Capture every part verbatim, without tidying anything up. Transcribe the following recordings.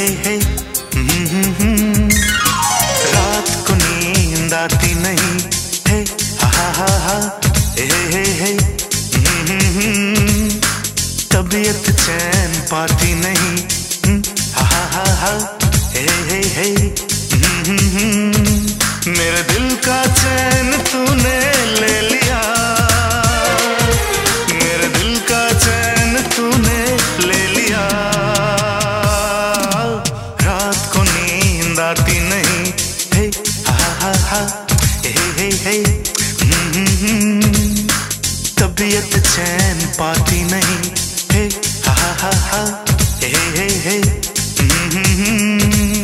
हे हे हम्म, हम्म, हम्म। रात को नींद आती नहीं, हे हा हा हा हा हे हे हे हम्म, हम्म, हम्म। तबीयत चैन पाती नहीं, हम्म, हा हा हा हा हे हे हे हम्म, हम्म, हम्म। मेरे दिल का चैन तूने ले लिया, मेरे दिल का चैन तूने ले लिया। रात को नींद आती नहीं, हे हा हा हा हे हे हे हम्म, हम्म, हम्म। तबीयत चैन पाती नहीं, हे हा हा हा हे हे हे हम्म, हम्म, हम्म।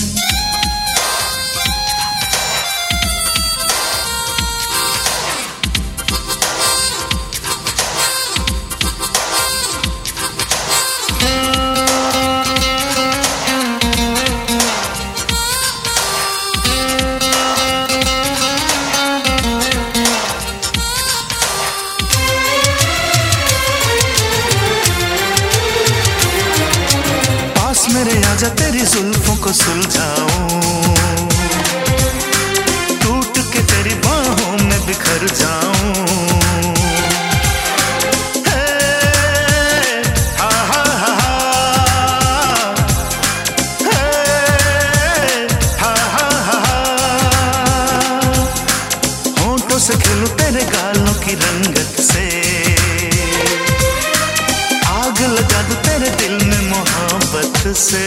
मेरे आजा तेरी जुल्फों को सुलझाऊं, टूट के तेरी बाहों में बिखर जाऊं। हे हा हा हा हे हा हा हा। होंठों से खेलूं तेरे गालों की रंगत से, आग लगा दूं तेरे दिल में मोहब्बत से।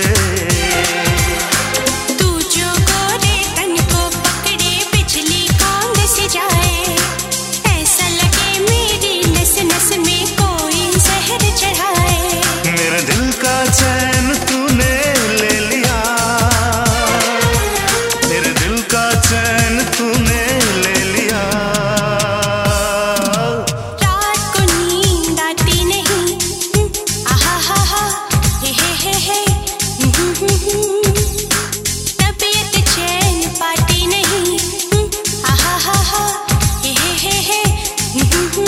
तू जो गोरे तन को पकड़े बिजली कांद से जाए, ऐसा लगे मेरी नस नस में कोई जहर चढ़ाए। मेरे दिल का चैन तूने ले लिया, मेरे दिल का चैन तूने ले लिया। रात को नींद आती नहीं, आहा हा हा हे हे हे हे तबीयत चैन पाती नहीं, आहा हा हा हे हे हे हे।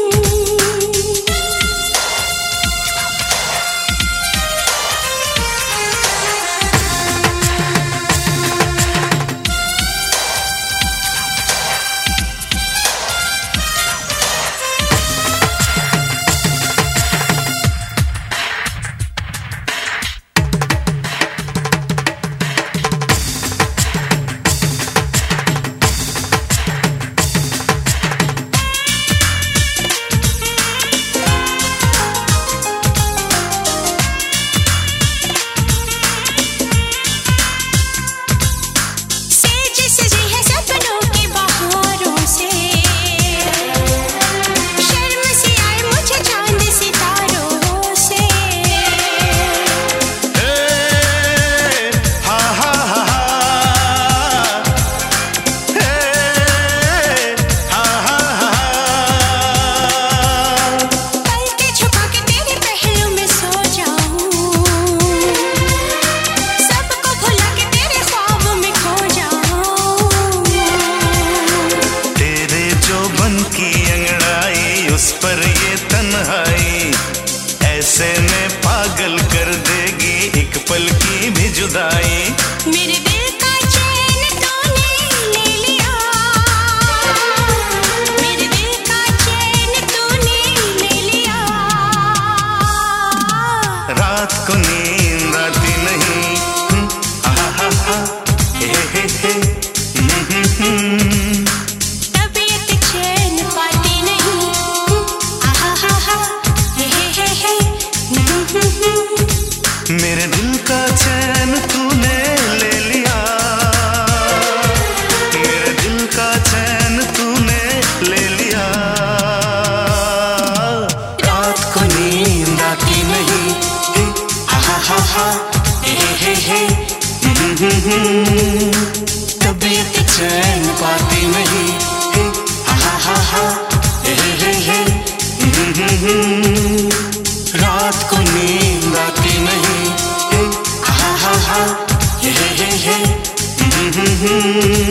उस पर ये तन्हाई ऐसे में पागल कर देगी एक पल की भी जुदाई। मेरे दिल का चैन तूने ले लिया, मेरे दिल का चैन तूने ले लिया। रात को नींद आती नहीं, हा हा हा हे हे हे हम्म, हम्म, हम्म। तबीयत चैन पाती नहीं, आहा हा हा हे हे हे हे। मेरे दिल का चैन तूने ले लिया, मेरे दिल का चैन तूने ले लिया। रात को नींद आती नहीं, हा हा हा हे हे हे तबीयत चैन पाती नहीं, हा हा हा हे हे हे रात को नींद आती नहीं, हा हा हा हे हे हे